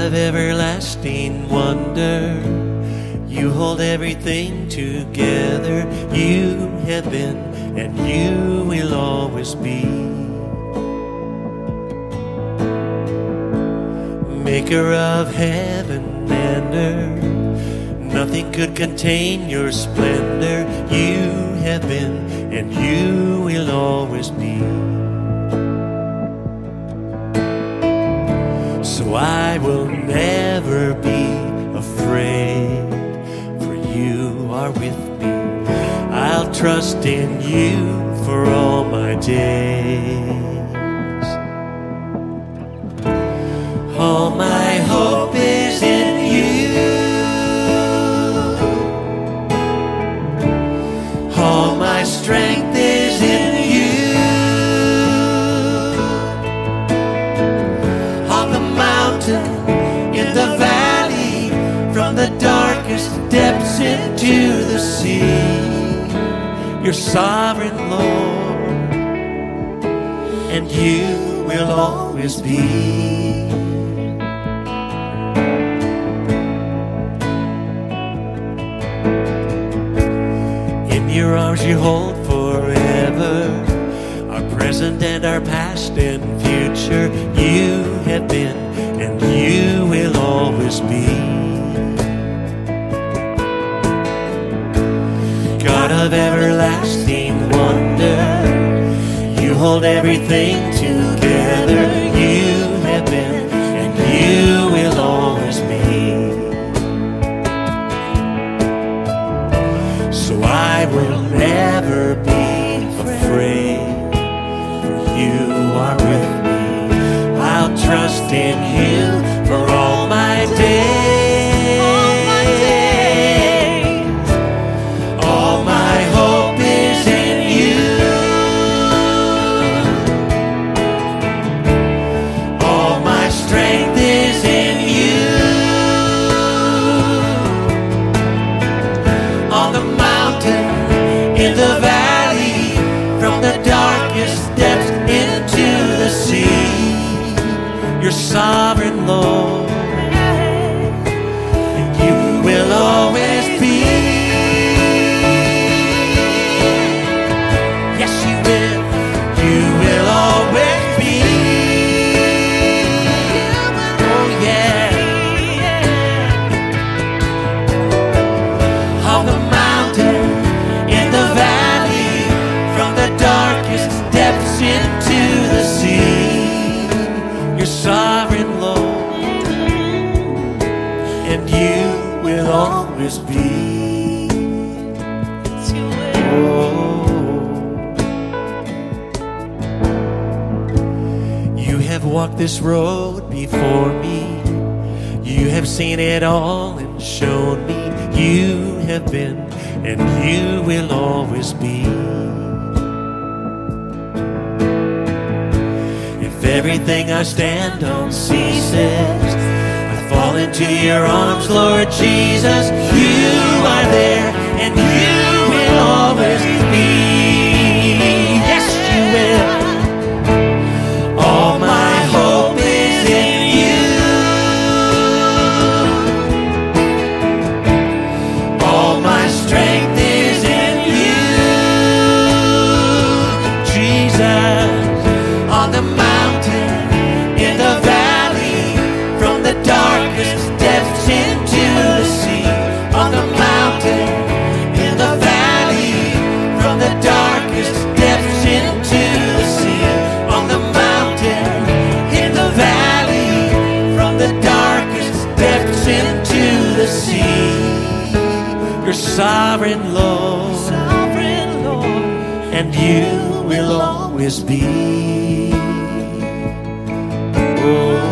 of everlasting wonder, you hold everything together. You have been and you will always be. Maker of heaven and earth, nothing could contain your splendor. You have been and you will always be. So I will never be afraid, for you are with me. I'll trust in you for all my days. All my hope is in you. All my strength is in you. On the mountain, in the valley, from the darkest depths into the sea, you're sovereign, Lord, and you will always be. In your arms you hold forever, our present and our past and future. You have been and you will always be. God of everlasting wonder, you hold everything together. You have been and you will always be. So I will never be afraid, for you are with me. I'll trust in you for all my days. All my hope is in you. All my strength is in you. On the mountain, in the valley, from the darkest depths into the sea, you're sovereign, Lord, and you will always be. Yes, you will. You will always be. Oh, yeah. On the mountain, in the valley, from the darkest depths into the sea, you're sovereign, Lord, and you will always be. Oh. You have walked this road before me. You have seen it all and shown me. You have been and you will always be. If everything I stand on ceases, I fall into your arms, Lord Jesus. You are there and you will always be. Yes, you will. All my hope is in you. All my strength is in you, Jesus. On the mountain, in the valley, from the darkest depths into the sea. On the mountain, in the valley, from the darkest depths into the sea. On the mountain, in the valley, from the darkest depths into the sea. You're sovereign, Lord, and you will always be. Oh.